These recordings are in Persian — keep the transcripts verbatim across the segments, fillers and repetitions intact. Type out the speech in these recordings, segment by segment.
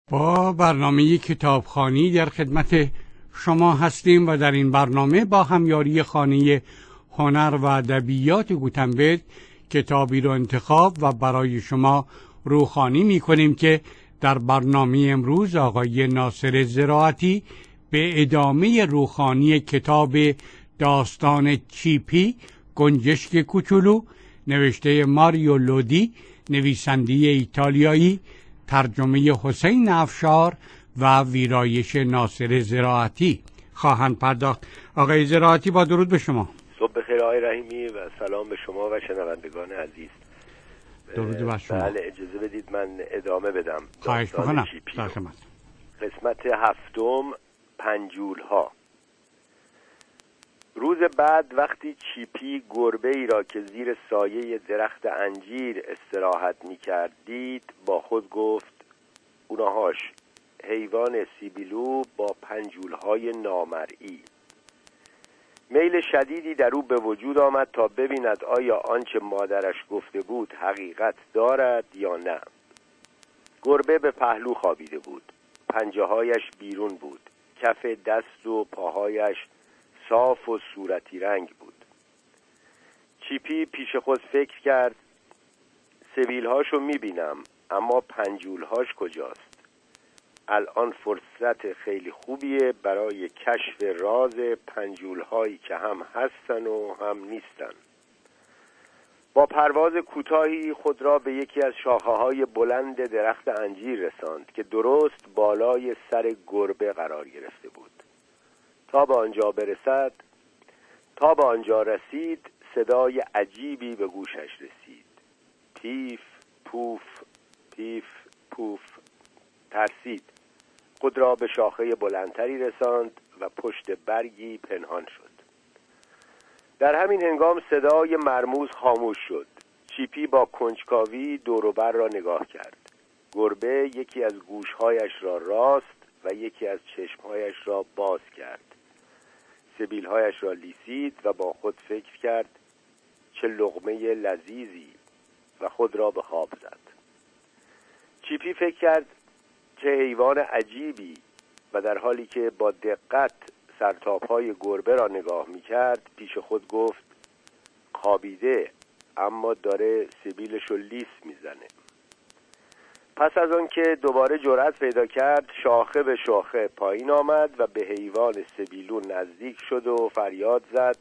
با برنامه کتابخوانی در خدمت شما هستیم و در این برنامه با همیاری خانه هنر و ادبیات گوتنبرگ کتابی رو انتخاب و برای شما روخوانی می کنیم که در برنامه امروز آقای ناصر زراعتی به ادامه روخوانی کتاب داستان چیپی گنجشک کوچولو نوشته ماریو لودی، نویسنده ایتالیایی، ترجمه حسین افشار و ویرایش ناصر زراعتی خواهند پرداخت. آقای زراعتی با درود به شما. صبح بخیر آقای رحیمی و سلام به شما و شنوندگان عزیز. درود بر شما. بله اجازه بدید من ادامه بدم. خواهش می‌کنم. قسمت هفتم، پنجول ها. روز بعد وقتی چیپی گربه ای را که زیر سایه درخت انجیر استراحت می کرد دید، با خود گفت اونهاش حیوان سیبیلو با پنجول های نامرئی. میل شدیدی در او به وجود آمد تا ببیند آیا آنچه مادرش گفته بود حقیقت دارد یا نه. گربه به پهلو خوابیده بود، پنجه هایش بیرون بود، کف دست و پاهایش صاف و صورتی رنگ بود. چیپی پیش خود فکر کرد سبیلهاشو میبینم اما پنجولهاش کجاست؟ الان فرصت خیلی خوبیه برای کشف راز پنجولهایی که هم هستن و هم نیستن. با پرواز کوتاهی خود را به یکی از شاخه‌های بلند درخت انجیر رساند که درست بالای سر گربه قرار گرفته بود. تا به آنجا برسد تا به آنجا رسید صدای عجیبی به گوشش رسید. پیف پوف پیف پوف. ترسید، خود را به شاخه بلندتری رساند و پشت برگی پنهان شد. در همین هنگام صدای مرموز خاموش شد. چیپی با کنجکاوی دور و بر را نگاه کرد. گربه یکی از گوشهایش را راست و یکی از چشمهایش را باز کرد. سبیلهایش را لیسید و با خود فکر کرد چه لقمه لذیذی و خود را به خواب زد. چیپی فکر کرد چه حیوان عجیبی و در حالی که با دقت سرتاپهای گربه را نگاه می‌کرد پیش خود گفت خوابیده اما داره سبیلشو لیس میزنه. پس از آن که دوباره جرأت پیدا کرد شاخه به شاخه پایین آمد و به حیوان سبیلو نزدیک شد و فریاد زد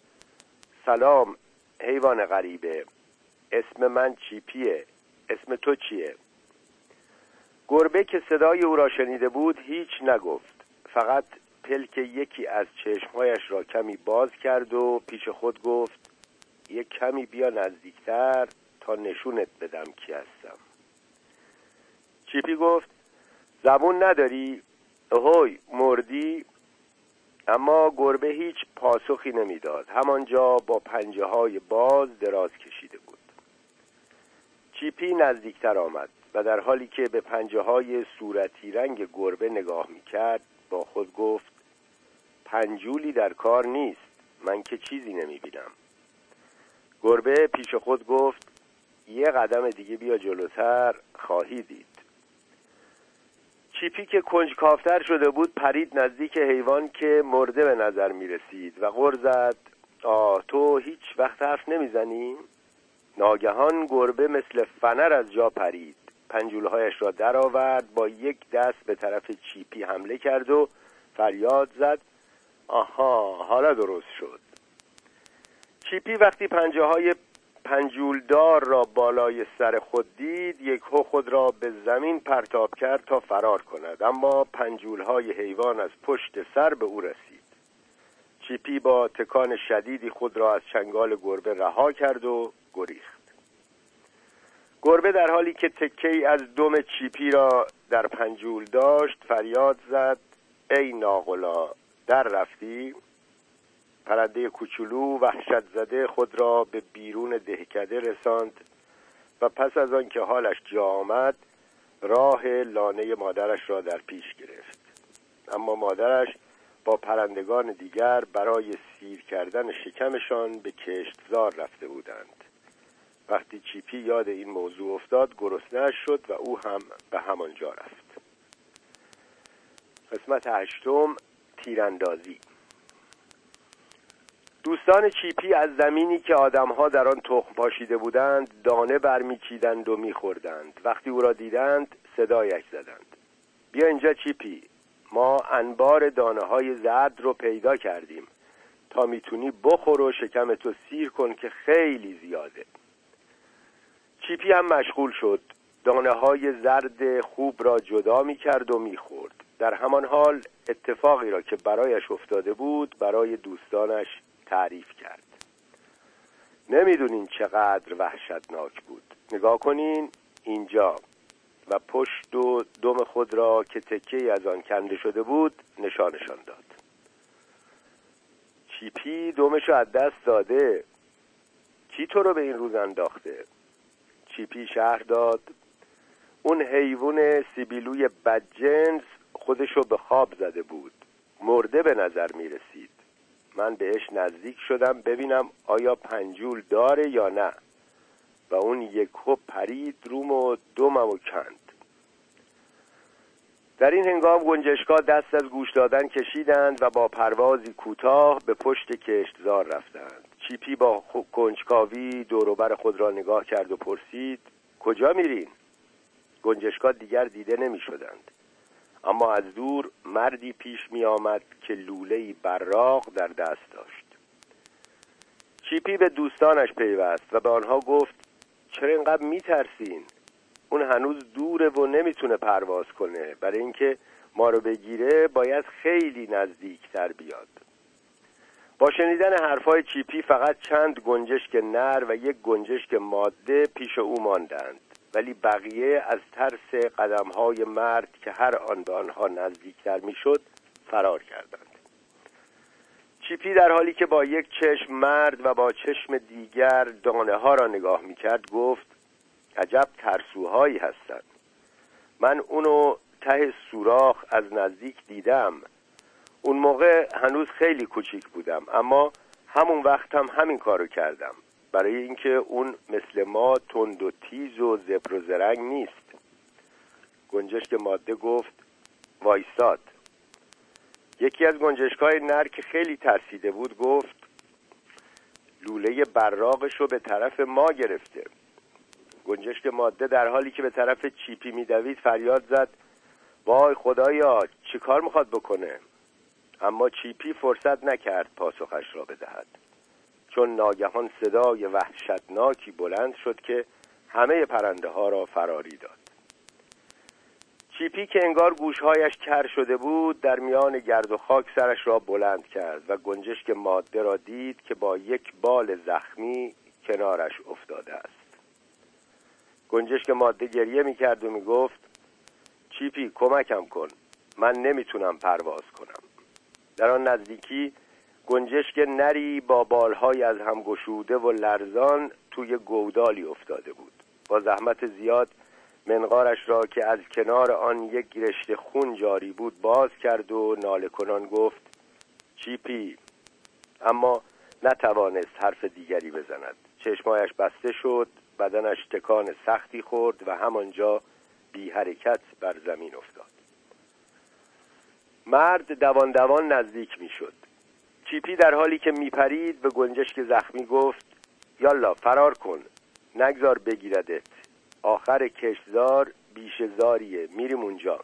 سلام حیوان غریبه، اسم من چیپیه، اسم تو چیه؟ گربه که صدای او را شنیده بود هیچ نگفت، فقط پلک یکی از چشمهایش را کمی باز کرد و پیش خود گفت یک کمی بیا نزدیکتر تا نشونت بدم کی هستم. چیپی گفت زبون نداری؟ اوهوی مردی؟ اما گربه هیچ پاسخی نمیداد، همانجا با پنجه های باز دراز کشیده بود. چیپی نزدیکتر آمد و در حالی که به پنجه های صورتی رنگ گربه نگاه میکرد با خود گفت پنجولی در کار نیست، من که چیزی نمیبینم. گربه پیش خود گفت یه قدم دیگه بیا جلوتر خواهی دید. چیپی که کنجکاوتر شده بود پرید نزدیک حیوان که مرده به نظر می رسید و غر زد آه تو هیچ وقت حرف نمی زنی؟ ناگهان گربه مثل فنر از جا پرید، پنجولهایش را در آورد، با یک دست به طرف چیپی حمله کرد و فریاد زد آها حالا درست شد. چیپی وقتی پنجه های پنجولدار را بالای سر خود دید یکهو خود را به زمین پرتاب کرد تا فرار کند، اما پنجولهای حیوان از پشت سر به او رسید. چیپی با تکان شدیدی خود را از چنگال گربه رها کرد و گریخت. گربه در حالی که تکه‌ای از دم چیپی را در پنجول داشت فریاد زد ای ناقلا در رفتی؟ پرنده کوچولو وحشت زده خود را به بیرون دهکده رساند و پس از آن که حالش جا آمد راه لانه مادرش را در پیش گرفت. اما مادرش با پرندگان دیگر برای سیر کردن شکمشان به کشتزار رفته بودند. وقتی چیپی یاد این موضوع افتاد گرسنه‌اش شد و او هم به همانجا رفت. قسمت هشتم، تیراندازی. دوستان چیپی از زمینی که آدمها در آن تخم پاشیده بودند دانه برمیچیدند و میخوردند. وقتی او را دیدند صدایش زدند: بیا اینجا چیپی، ما انبار دانه های زرد رو پیدا کردیم، تا میتونی بخور و شکمتو سیر کن که خیلی زیاده. چیپی هم مشغول شد، دانه های زرد خوب را جدا میکرد و میخورد. در همان حال اتفاقی را که برایش افتاده بود برای دوستانش تعریف کرد. نمیدونین چقدر وحشتناک بود. نگاه کنین اینجا، و پشت و دم خود را که تکه‌ای از آن کنده شده بود نشانشان داد. چیپی دمشو از دست داده. کی تو رو به این روز انداخته؟ چیپی شهر داد: اون حیوان سیبیلوی بدجنس خودشو به خواب زده بود، مرده به نظر می رسید. من بهش نزدیک شدم ببینم آیا پنجول داره یا نه، و اون یک خوب پرید روم و دمم و کند. در این هنگام گنجشکا دست از گوش دادن کشیدند و با پروازی کوتاه به پشت کشتزار رفتند. چیپی با کنجکاوی دوروبر خود را نگاه کرد و پرسید: کجا میرین؟ گنجشکا دیگر دیده نمی شدند، اما از دور مردی پیش می آمد که لوله‌ای براق در دست داشت. چیپی به دوستانش پیوست و به آنها گفت: چرا اینقدر می ترسین؟ اون هنوز دوره و نمیتونه پرواز کنه، برای اینکه ما رو بگیره باید خیلی نزدیکتر بیاد. با شنیدن حرفای چیپی فقط چند گنجشک نر و یک گنجشک ماده پیش او ماندند، ولی بقیه از ترس قدمهای مرد که هر آن به آنها نزدیکتر میشد فرار کردند. چیپی در حالی که با یک چشم مرد و با چشم دیگر دانه ها را نگاه میکرد گفت: عجب ترسوهایی هستند. من اونو ته سوراخ از نزدیک دیدم. اون موقع هنوز خیلی کوچیک بودم، اما همون وقت هم همین کارو کردم، برای اینکه اون مثل ما تند و تیز و زبر و زرنگ نیست. گنجشک ماده گفت: وایساد. یکی از گنجشکای نر که خیلی ترسیده بود گفت: لوله براقشو به طرف ما گرفته. گنجشک ماده در حالی که به طرف چیپی میدوید فریاد زد: وای خدایا، چی کار میخواد بکنه؟ اما چیپی فرصت نکرد پاسخش را بدهد، چون ناگهان صدای وحشتناکی بلند شد که همه پرنده ها را فراری داد. چیپی که انگار گوشهایش کر شده بود در میان گرد و خاک سرش را بلند کرد و گنجشک ماده را دید که با یک بال زخمی کنارش افتاده است. گنجشک ماده گریه میکرد و میگفت: چیپی کمکم کن، من نمیتونم پرواز کنم. در آن نزدیکی گنجشک نری با بالهای از هم گشوده و لرزان توی گودالی افتاده بود. با زحمت زیاد منقارش را که از کنار آن یک رشته خون جاری بود باز کرد و ناله کنان گفت: چیپی. اما نتوانست حرف دیگری بزند. چشمایش بسته شد، بدنش تکان سختی خورد و همانجا بی حرکت بر زمین افتاد. مرد دوان دوان نزدیک می شد. چیپی در حالی که می پرید به گنجشک زخمی گفت: یالا فرار کن، نگذار بگیردت. آخر کشتزار بیشه‌زاریه، میریم اونجا.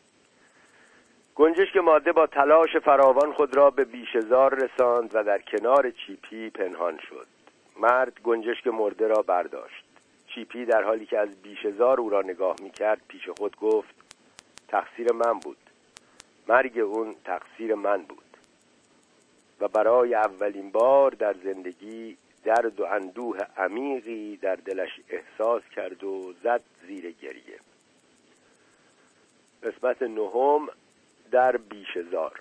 گنجشک ماده با تلاش فراوان خود را به بیشه‌زار رساند و در کنار چیپی پنهان شد. مرد گنجشک مرده را برداشت. چیپی در حالی که از بیشه‌زار او را نگاه میکرد پیش خود گفت: تقصیر من بود، مرگ اون تقصیر من بود. و برای اولین بار در زندگی درد و اندوه عمیقی در دلش احساس کرد و زد زیر گریه. قسمت نهم، در بیشه‌زار.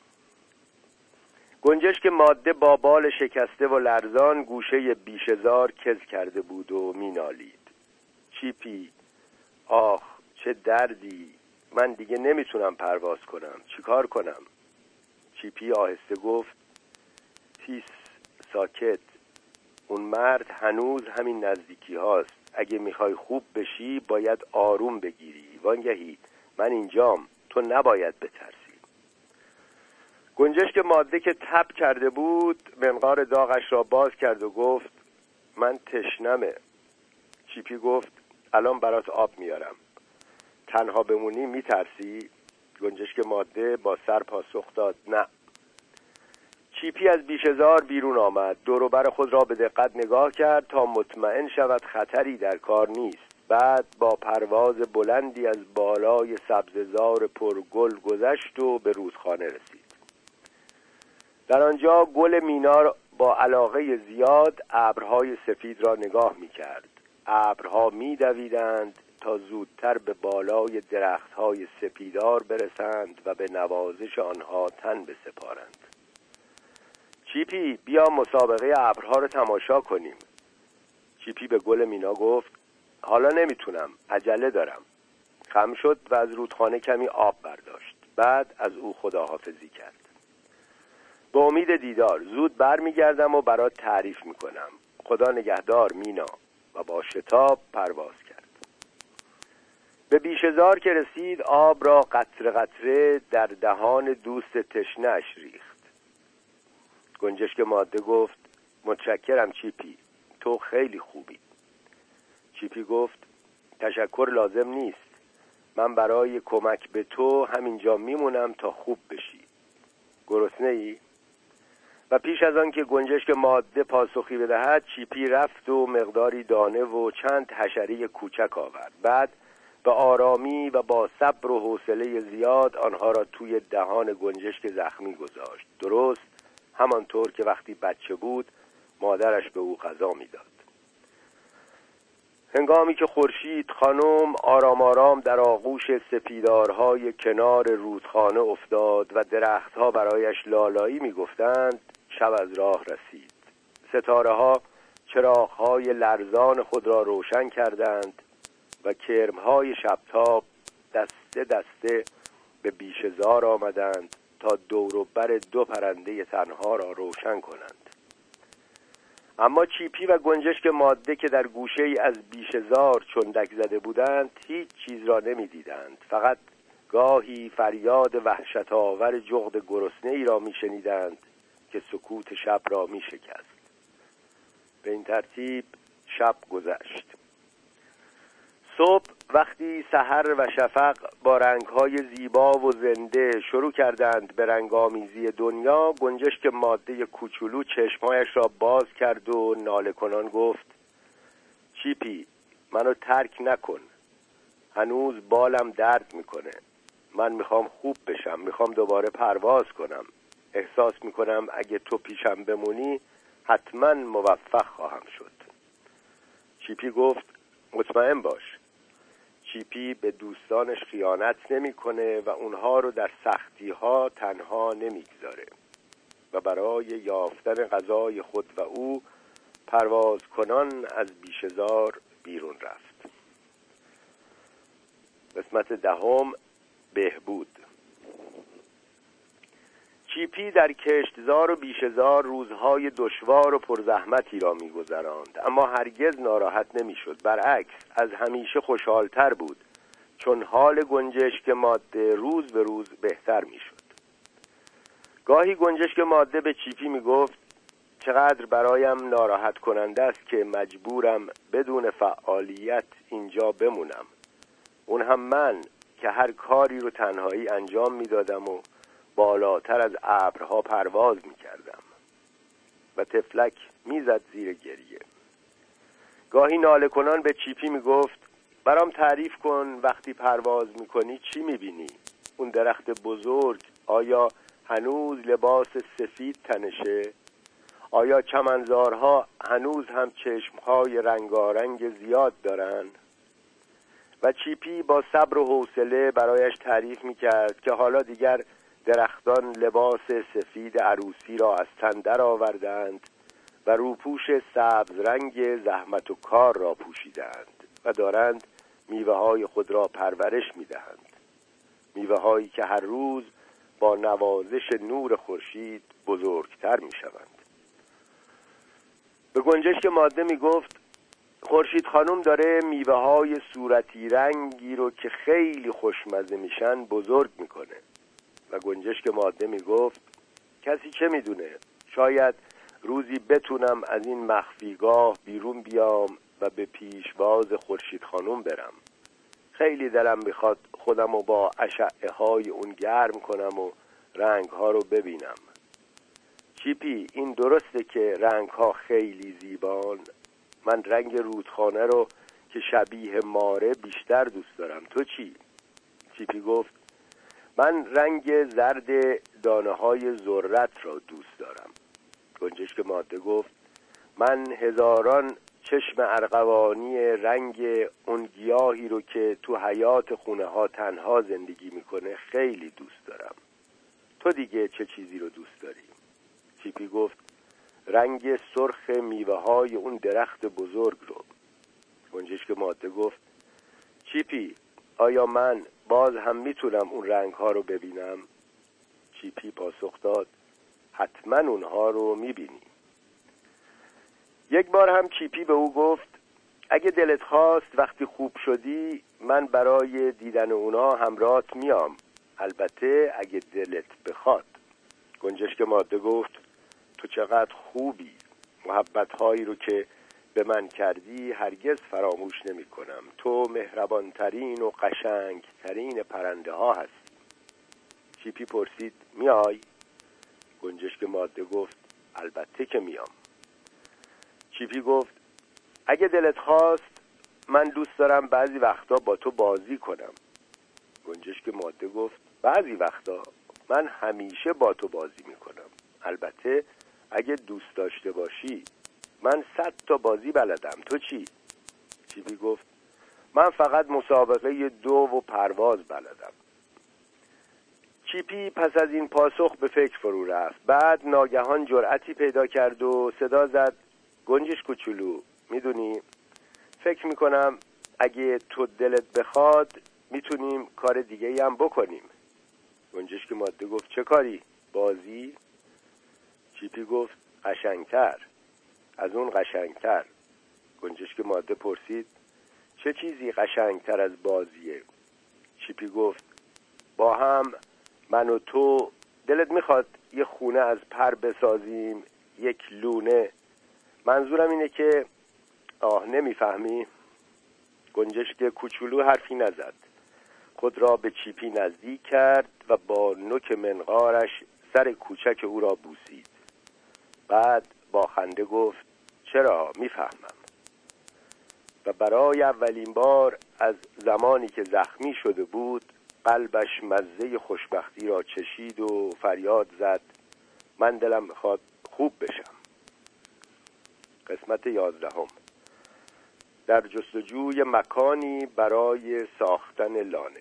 گنجشک ماده با بال شکسته و لرزان گوشه بیشه‌زار کز کرده بود و مینالید: چیپی، آخ چه دردی، من دیگه نمیتونم پرواز کنم، چیکار کنم؟ چیپی آهسته گفت: تیس، ساکت، اون مرد هنوز همین نزدیکی هاست. اگه میخوای خوب بشی باید آروم بگیری. وانگهی من اینجام، تو نباید بترسی. گنجشک ماده که تب کرده بود منقار داغش را باز کرد و گفت من تشنمه. چیپی گفت الان برات آب میارم. تنها بمونی میترسی؟ گنجشک ماده با سر پاسخ داد نه. چیپی از بیشه‌زار بیرون آمد، دور و بر خود را به دقت نگاه کرد تا مطمئن شود خطری در کار نیست. بعد با پرواز بلندی از بالای سبززار پرگل گذشت و به رودخانه رسید. در آنجا گل مینا با علاقه زیاد ابرهای سفید را نگاه می‌کرد. ابرها می‌دویدند تا زودتر به بالای درخت‌های سپیدار برسند و به نوازش آنها تن بسپارند. چیپی بیا مسابقه ابرها را تماشا کنیم. چیپی به گل مینا گفت حالا نمیتونم، عجله دارم. خم شد و از رودخانه کمی آب برداشت. بعد از او خداحافظی کرد. به امید دیدار، زود برمیگردم و برات تعریف میکنم. خدا نگهدار مینا. و با شتاب پرواز کرد. به بیشه‌زار که رسید آب را قطره قطره در دهان دوست تشنه‌اش ریخت. گنجشک ماده گفت متشکرم چیپی، تو خیلی خوبی. چیپی گفت تشکر لازم نیست، من برای کمک به تو همینجا میمونم تا خوب بشی. گرسنه ای؟ و پیش از آن که گنجشک ماده پاسخی بدهد چیپی رفت و مقداری دانه و چند حشره کوچک آورد. بعد به آرامی و با صبر و حوصله زیاد آنها را توی دهان گنجشک زخمی گذاشت، درست همانطور که وقتی بچه بود مادرش به او غذا میداد. هنگامی که خورشید خانم آرام آرام در آغوش سپیدارهای کنار رودخانه افتاد و درختها برایش لالایی میگفتند، شب از راه رسید. ستاره ها چراغ‌های لرزان خود را روشن کردند و کرم‌های شبتاب دسته دسته به بیشه‌زار آمدند تا دور و بر دو پرنده تنها را روشن کنند. اما چیپی و گنجشک ماده که در گوشه‌ای از بیشه‌زار چندک زده بودند هیچ چیز را نمی‌دیدند. فقط گاهی فریاد وحشت‌آور جغد گرسنه‌ای را می‌شنیدند که سکوت شب را می‌شکست. به این ترتیب شب گذشت. صبح وقتی سحر و شفق با رنگ‌های زیبا و زنده شروع کردند به رنگامیزی دنیا، گنجشک ماده کوچولو چشمهایش را باز کرد و ناله کنان گفت چیپی منو ترک نکن، هنوز بالم درد میکنه، من میخوام خوب بشم، میخوام دوباره پرواز کنم، احساس میکنم اگه تو پیشم بمونی حتما موفق خواهم شد. چیپی گفت مطمئن باش، چیپی به دوستانش خیانت نمیکنه و اونها رو در سختی ها تنها نمیگذاره و برای یافتن غذای خود و او پرواز کنان از بیشه‌زار بیرون رفت. قسمت دهم، بهبود. چیپی در کشتزار و بیشه‌زار روزهای دشوار و پرزحمتی را می‌گذراند، اما هرگز ناراحت نمی‌شد. برعکس از همیشه خوشحال‌تر بود، چون حال گنجشک ماده روز به روز بهتر می‌شد. گاهی گنجشک ماده به چیپی می‌گفت چقدر برایم ناراحت کننده است که مجبورم بدون فعالیت اینجا بمونم، اون هم من که هر کاری رو تنهایی انجام می‌دادم و بالاتر از ابرها پرواز می‌کردم. و تفلک می‌زد زیر گریه. گاهی ناله کنان به چیپی می‌گفت برام تعریف کن وقتی پرواز می‌کنی چی می‌بینی؟ اون درخت بزرگ آیا هنوز لباس سفید تنشه؟ آیا چمنزارها هنوز هم چشم‌های رنگارنگ زیاد دارن؟ و چیپی با صبر و حوصله برایش تعریف می‌کرد که حالا دیگر درختان لباس سفید عروسی را از تن در آوردند و روپوش سبز رنگ زحمت و کار را پوشیدند و دارند میوه‌های خود را پرورش می‌دهند، میوه‌هایی که هر روز با نوازش نور خورشید بزرگتر می‌شوند. به گنجشک ماده می‌گفت خورشید خانم داره میوه‌های صورتی رنگی رو که خیلی خوشمزه میشن بزرگ میکنه. و گنجشک ماده میگفت کسی چه میدونه، شاید روزی بتونم از این مخفیگاه بیرون بیام و به پیشواز خورشید خانم برم. خیلی دلم میخواد خودم رو با اشعه های اون گرم کنم و رنگ ها رو ببینم. چیپی، این درسته که رنگ ها خیلی زیبان؟ من رنگ رودخانه رو که شبیه ماره بیشتر دوست دارم. تو چی؟ چیپی گفت من رنگ زرد دانه های ذرت را دوست دارم. گنجشک ماده گفت من هزاران چشم ارغوانی رنگ اون گیاهی رو که تو حیات خونه ها تنها زندگی میکنه خیلی دوست دارم. تو دیگه چه چیزی رو دوست داری؟ چیپی گفت رنگ سرخ میوه های اون درخت بزرگ رو. گنجشک ماده گفت چیپی، آیا من باز هم میتونم اون رنگ ها رو ببینم؟ چیپی پاسخ داد حتما اونها رو میبینی. یک بار هم چیپی به او گفت اگه دلت خواست وقتی خوب شدی من برای دیدن اونا همراهت میام، البته اگه دلت بخواد. گنجشک ماده گفت تو چقدر خوبی، محبت‌هایی رو که به من کردی هرگز فراموش نمی کنم. تو مهربانترین و قشنگترین پرنده ها هستی. چیپی پرسید میای؟ گنجشک ماده گفت البته که میام. چیپی گفت اگه دلت خواست من دوست دارم بعضی وقتا با تو بازی کنم. گنجشک ماده گفت بعضی وقتا؟ من همیشه با تو بازی میکنم، البته اگه دوست داشته باشی. من صد تا بازی بلدم. تو چی؟ چیپی گفت من فقط مسابقه دو و پرواز بلدم. چیپی پس از این پاسخ به فکر فرو رفت. بعد ناگهان جرأتی پیدا کرد و صدا زد گنجش کوچولو، میدونی فکر میکنم اگه تو دلت بخواد میتونیم کار دیگه هم بکنیم. گنجشک ماده گفت چه کاری؟ بازی؟ چیپی گفت قشنگتر، از اون قشنگتر. گنجشک ماده پرسید چه چیزی قشنگتر از بازیه؟ چیپی گفت با هم من و تو دلت میخواد یه خونه از پر بسازیم، یک لونه. منظورم اینه که آه نمیفهمی؟ گنجشک کوچولو حرفی نزد. خود را به چیپی نزدیک کرد و با نوک منقارش سر کوچک او را بوسید. بعد با خنده گفت چرا، میفهمم. و برای اولین بار از زمانی که زخمی شده بود قلبش مزه خوشبختی را چشید و فریاد زد من دلم میخواد خوب بشم. قسمت یازدهم. در جستجوی مکانی برای ساختن لانه.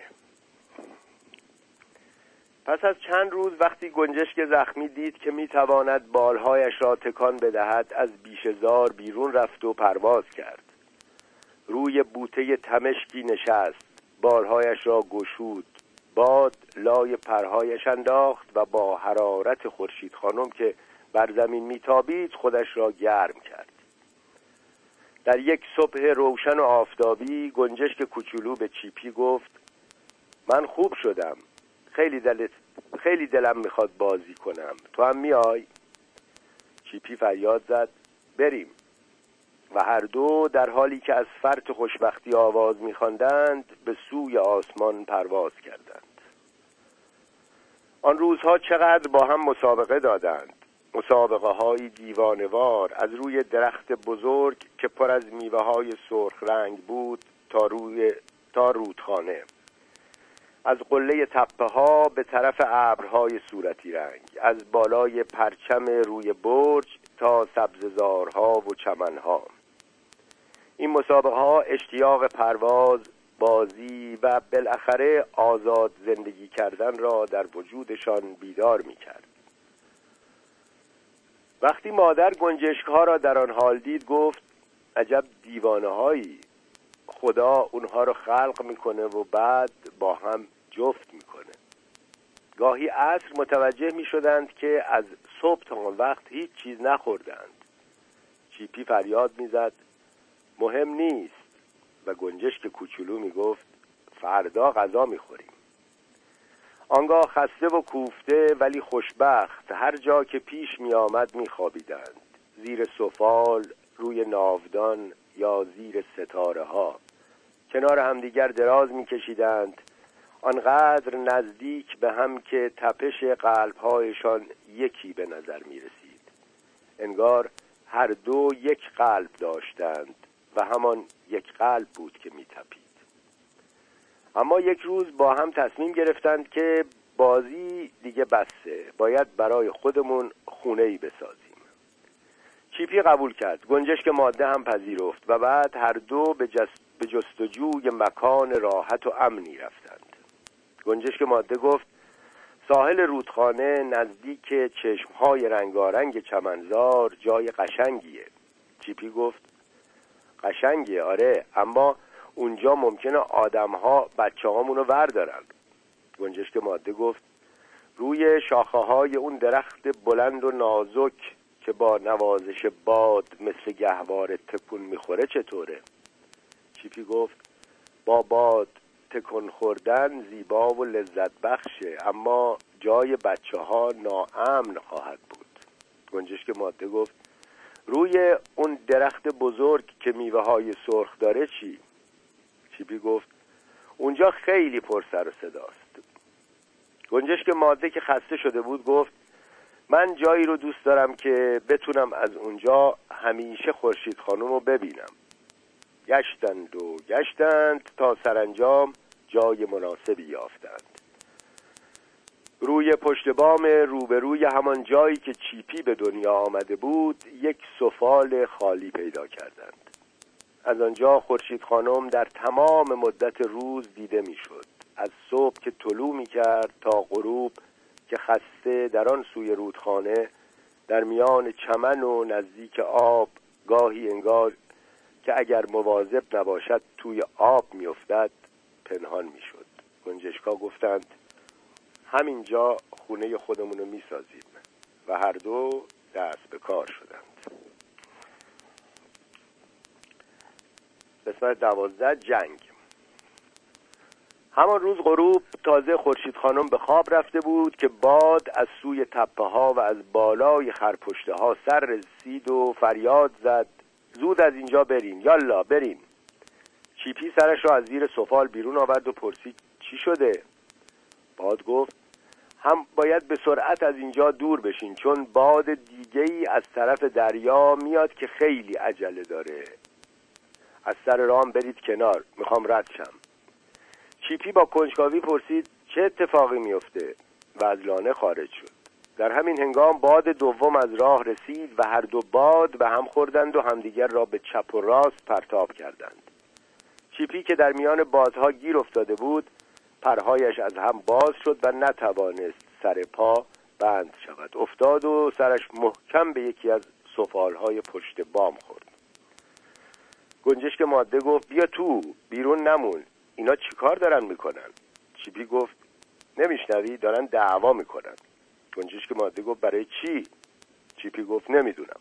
پس از چند روز وقتی گنجشک زخمی دید که میتواند بالهایش را تکان بدهد از بیشه‌زار بیرون رفت و پرواز کرد. روی بوته تمشکی نشست، بالهایش را گشود، باد لای پرهایش انداخت و با حرارت خورشید خانم که بر زمین میتابید خودش را گرم کرد. در یک صبح روشن و آفتابی گنجشک کوچولو به چیپی گفت من خوب شدم، خیلی دلت خیلی دلم میخواد بازی کنم، تو هم میای؟ چیپی فریاد زد بریم و هر دو در حالی که از فرط خوشبختی آواز میخواندند به سوی آسمان پرواز کردند. آن روزها چقدر با هم مسابقه دادند، مسابقه های دیوانوار، از روی درخت بزرگ که پر از میوه های سرخ رنگ بود تا روی تا رودخانه، از قله تپه ها به طرف ابرهای صورتی رنگ، از بالای پرچم روی برج تا سبززارها و چمنها. این مسابقه ها اشتیاق پرواز، بازی و بالاخره آزاد زندگی کردن را در وجودشان بیدار می کرد. وقتی مادر گنجشک ها را در آن حال دید گفت عجب دیوانه هایی، خدا اونها را خلق میکنه و بعد با هم جفت میکنه. گاهی عصر متوجه میشدند که از صبح تا آن وقت هیچ چیز نخوردند. چیپی فریاد میزد مهم نیست و گنجشک کوچولو میگفت فردا غذا میخوریم. آنگاه خسته و کوفته ولی خوشبخت هر جا که پیش می آمد می خوابیدند، زیر سفال، روی ناودان یا زیر ستاره ها. کنار همدیگر دراز می کشیدند، آنقدر نزدیک به هم که تپش قلب‌هایشان یکی به نظر می رسید. انگار هر دو یک قلب داشتند و همان یک قلب بود که می تپید. اما یک روز با هم تصمیم گرفتند که بازی دیگه بسه، باید برای خودمون خونه‌ای بسازیم. چیپی قبول کرد، گنجشک ماده هم پذیرفت و بعد هر دو به, جست به جستجوی مکان راحت و امنی رفتند. گنجشک ماده گفت ساحل رودخانه نزدیک چشمهای رنگارنگ چمنزار جای قشنگیه. چیپی گفت قشنگیه آره، اما اونجا ممکنه آدم‌ها بچه‌هامونو وردارن. گنجشک ماده گفت روی شاخه‌های اون درخت بلند و نازک که با نوازش باد مثل گهواره تکون میخوره چطوره؟ چیپی گفت با باد تکون خوردن زیبا و لذت بخشه، اما جای بچه‌ها ناامن خواهد بود. گنجشک ماده گفت روی اون درخت بزرگ که میوه‌های سرخ داره چی؟ چیپی گفت اونجا خیلی پر سر و صداست. گنجشک ماده که خسته شده بود گفت من جایی رو دوست دارم که بتونم از اونجا همیشه خورشید خانم رو ببینم. گشتند و گشتند تا سرانجام جای مناسبی یافتند. روی پشت بام روبروی همان جایی که چیپی به دنیا آمده بود یک سفال خالی پیدا کردند. از آنجا خورشید خانم در تمام مدت روز دیده میشد. از صبح که طلوع میکرد تا غروب که خسته در آن سوی رودخانه در میان چمن و نزدیک آب، گاهی انگار که اگر مواظب نباشد توی آب میافتد، پنهان میشد. گنجشکا گفتند همینجا خونه خودمونو میسازیم و هر دو دست به کار شدند. قسمت دوازده، جنگ. همان روز غروب تازه خورشید خانم به خواب رفته بود که باد از سوی تپه ها و از بالای خرپشته ها سر رسید و فریاد زد زود از اینجا برین، یالا برین. چیپی سرش را از زیر سفال بیرون آورد و پرسید چی شده؟ باد گفت هم باید به سرعت از اینجا دور بشین، چون باد دیگه‌ای از طرف دریا میاد که خیلی عجله داره. از سر رام برید کنار، میخوام رد شم. چیپی با کنجکاوی پرسید چه اتفاقی میفته و از لانه خارج شد. در همین هنگام باد دوم از راه رسید و هر دو باد به هم خوردند و همدیگر را به چپ و راست پرتاب کردند. چیپی که در میان بادها گیر افتاده بود، پرهایش از هم باز شد و نتوانست سر پا بند شود. افتاد و سرش محکم به یکی از سفالهای پشت بام خورد. گنجشک ماده گفت بیا تو، بیرون نمون، اینا چی کار دارن میکنن؟ چیپی گفت نمیشنوی؟ دارن دعوا میکنن. گنجشک ماده گفت برای چی؟ چیپی گفت نمیدونم.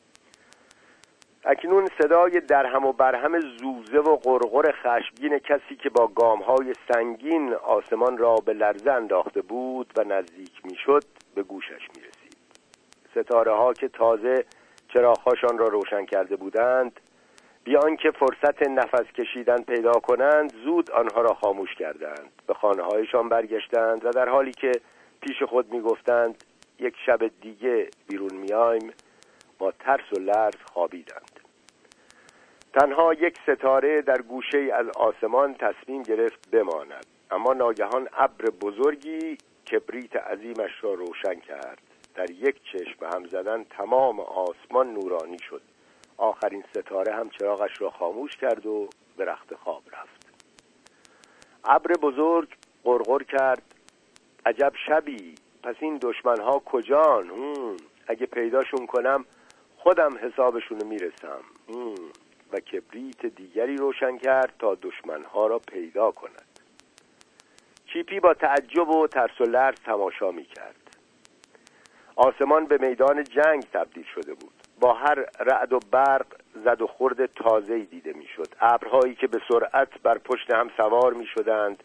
اکنون صدای درهم و برهم زوزه و غرغر خشمگین کسی که با گامهای سنگین آسمان را به لرزه انداخته بود و نزدیک میشد به گوشش میرسید. ستاره ها که تازه چراغ‌هاشان را روشن کرده بودند، بی آنکه فرصت نفس کشیدن پیدا کنند، زود آنها را خاموش کردند. به خانه‌هایشان برگشتند و در حالی که پیش خود میگفتند یک شب دیگه بیرون میایم، با ترس و لرز خوابیدند. تنها یک ستاره در گوشه از آسمان تصمیم گرفت بماند، اما ناگهان ابر بزرگی کبریت عظیمش را روشن کرد. در یک چشم به هم زدن تمام آسمان نورانی شد. آخرین ستاره هم چراغش را خاموش کرد و به رخت خواب رفت. ابر بزرگ غرغر کرد عجب شبی، پس این دشمنها کجان؟ هم. اگه پیداشون کنم خودم حسابشونو میرسم. هم. و کبریت دیگری روشن کرد تا دشمنها را پیدا کند. چیپی با تعجب و ترس و لرز تماشا میکرد. آسمان به میدان جنگ تبدیل شده بود. با هر رعد و برق زد و خورد تازه‌ای دیده میشد. ابرهایی که به سرعت بر پشت هم سوار میشدند،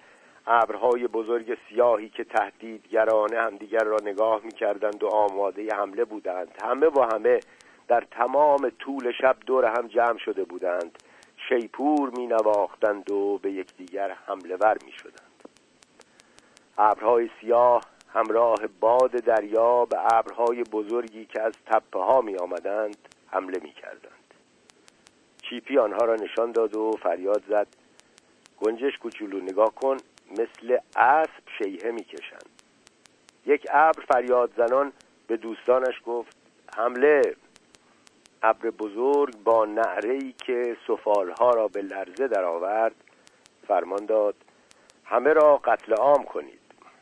ابرهای بزرگ سیاهی که تهدیدگرانه همدیگر را نگاه می‌کردند و آماده حمله بودند. همه و همه در تمام طول شب دور هم جمع شده بودند، شیپور می‌نواختند و به یکدیگر حمله ور می‌شدند. ابرهای سیاه همراه باد دریا به ابرهای بزرگی که از تپه‌ها می‌آمدند حمله می‌کردند. چیپی آنها را نشان داد و فریاد زد: گنجش کوچولو نگاه کن، مثل اسب شیهه می‌کشند. یک ابر فریاد زنان به دوستانش گفت: حمله! ابر بزرگ با نعره‌ای که سفالها را به لرزه درآورد فرمان داد: همه را قتل عام کنید.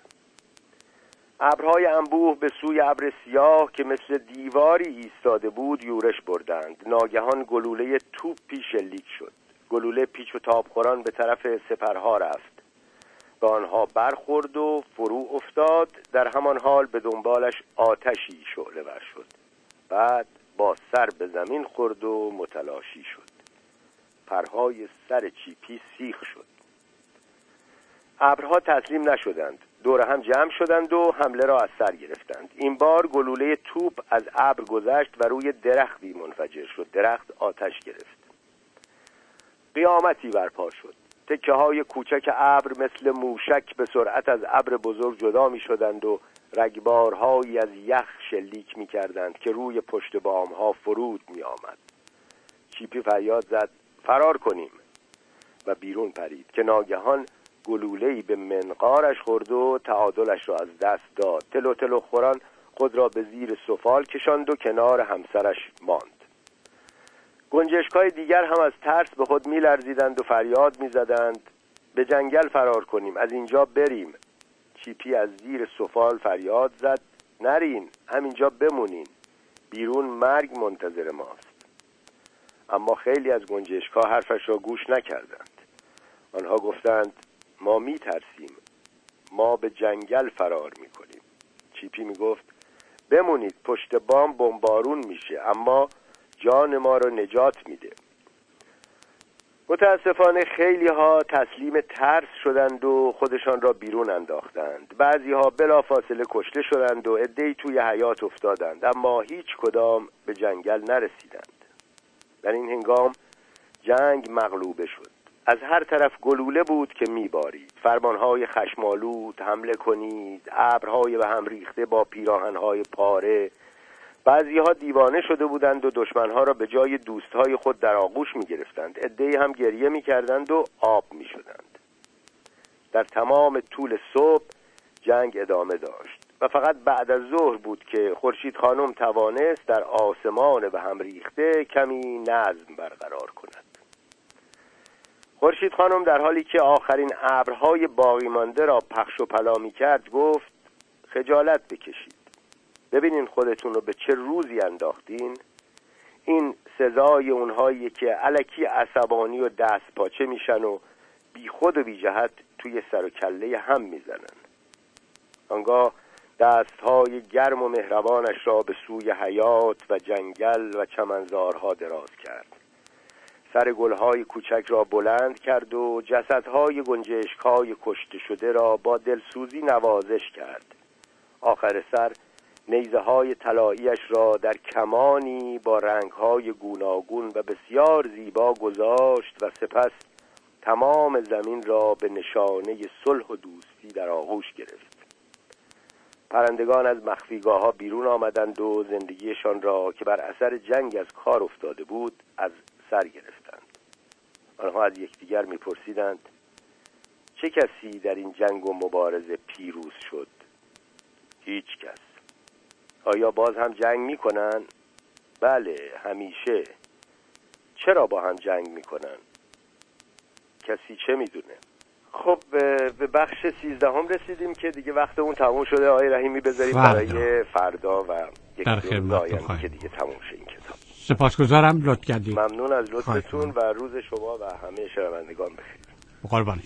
ابرهای انبوه به سوی ابر سیاه که مثل دیواری ایستاده بود یورش بردند. ناگهان گلوله توپی شلیک شد. گلوله پیچ و تاب خوران به طرف سپرها رفت، به آنها برخورد و فرو افتاد. در همان حال به دنبالش آتشی شعله ور شد. بعد با سر به زمین خورد و متلاشی شد. پرهای سر چیپی سیخ شد. ابرها تسلیم نشدند، دور هم جمع شدند و حمله را از سر گرفتند. این بار گلوله توپ از ابر گذشت و روی درختی منفجر شد. درخت آتش گرفت. قیامتی برپا شد. تکه های کوچک ابر مثل موشک به سرعت از ابر بزرگ جدا می شدند و رگبارهایی از یخ شلیک می کردند که روی پشت بام ها فرود می آمد. چیپی فریاد زد: فرار کنیم! و بیرون پرید که ناگهان گلوله‌ای به منقارش خورد و تعادلش را از دست داد. تلو تلو خوران خود را به زیر سفال کشاند و کنار همسرش ماند. گنجشک‌های دیگر هم از ترس به خود می‌لرزیدند و فریاد می‌زدند: به جنگل فرار کنیم، از اینجا بریم. چیپی از زیر سفال فریاد زد: نرین، همینجا بمونین، بیرون مرگ منتظر ماست. اما خیلی از گنجشک‌ها حرفش را گوش نکردند. آنها گفتند: ما می‌ترسیم، ما به جنگل فرار می‌کنیم. چیپی می‌گفت: بمونید، پشت بام بمبارون میشه، اما جان ما را نجات میده. متاسفانه خیلی ها تسلیم ترس شدند و خودشان را بیرون انداختند. بعضی ها بلافاصله کشته شدند و عده‌ای توی حیات افتادند، اما هیچ کدام به جنگل نرسیدند. در این هنگام جنگ مغلوبه شد. از هر طرف گلوله بود که میبارید. فرمانهای خشمالود: حمله کنید، ابرهای به هم ریخته با پیراهنهای پاره. بعضی ها دیوانه شده بودند و دشمنها را به جای دوستهای خود در آغوش می گرفتند. عده‌ای هم گریه می کردند و آب می شدند. در تمام طول صبح جنگ ادامه داشت و فقط بعد از ظهر بود که خورشید خانم توانست در آسمان به هم ریخته کمی نظم برقرار کند. خورشید خانم در حالی که آخرین ابرهای باقی مانده را پخش و پلا می کرد گفت: خجالت بکشید، ببینین خودتون رو به چه روزی انداختین. این سزای اونهایی که الکی عصبانی و دست پاچه میشن و بی خود و بی جهت توی سر و کله هم میزنن. آنگاه دستهای گرم و مهربانش را به سوی حیات و جنگل و چمنزارها دراز کرد. سر گلهای کوچک را بلند کرد و جسدهای گنجشک‌های کشته شده را با دلسوزی نوازش کرد. آخر سر نیزه های طلایی‌اش را در کمانی با رنگ‌های گوناگون و بسیار زیبا گذاشت و سپس تمام زمین را به نشانه صلح و دوستی در آغوش گرفت. پرندگان از مخفیگاه‌ها بیرون آمدند و زندگیشان را که بر اثر جنگ از کار افتاده بود از سر گرفتند. آنها از یکدیگر می‌پرسیدند: چه کسی در این جنگ و مبارزه پیروز شد؟ هیچ کس. آیا باز هم جنگ میکنن؟ بله، همیشه. چرا با هم جنگ میکنن؟ کسی چه میدونه؟ خب به بخش سیزدهم رسیدیم که دیگه وقت اون تموم شده. آقای رحیمی بذاریم برای فردا و یک روز آینده که دیگه تموم شه این کتاب. سپاسگزارم، لطف کردید. ممنون از لطفتون و روز شما و همه شنوندگان بخیر. قربان.